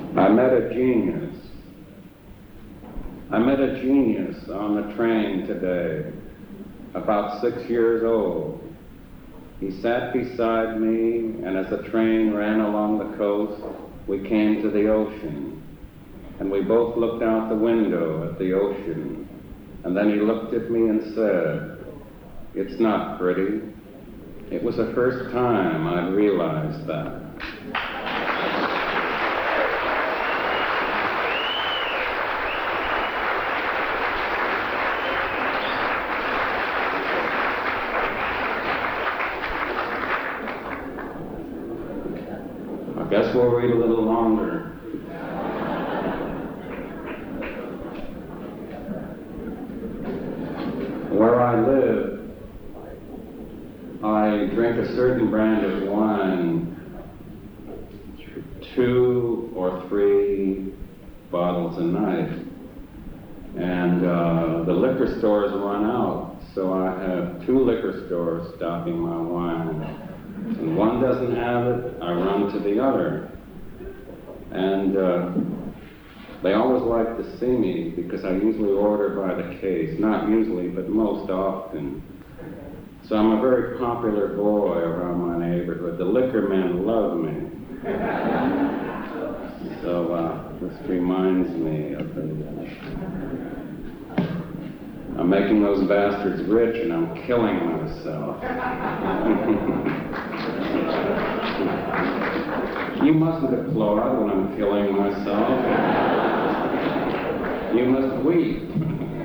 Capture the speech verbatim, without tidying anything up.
I met a genius. I met a genius on the train today, about six years old. He sat beside me, and as the train ran along the coast, we came to the ocean. And we both looked out the window at the ocean. And then he looked at me and said, "It's not pretty." It was the first time I'd realized that. I guess we'll read a little longer. Where I live, I drink a certain brand of wine, two or three bottles a night. And uh, the liquor stores run out, so I have two liquor stores stocking my wine. And one doesn't have it, I run to the other. And uh, they always like to see me because I usually order by the case. Not usually, but most often. So I'm a very popular boy around my neighborhood. The liquor men love me. So uh, this reminds me of the... I'm making those bastards rich and I'm killing myself. You mustn't applaud when I'm killing myself. You must weep.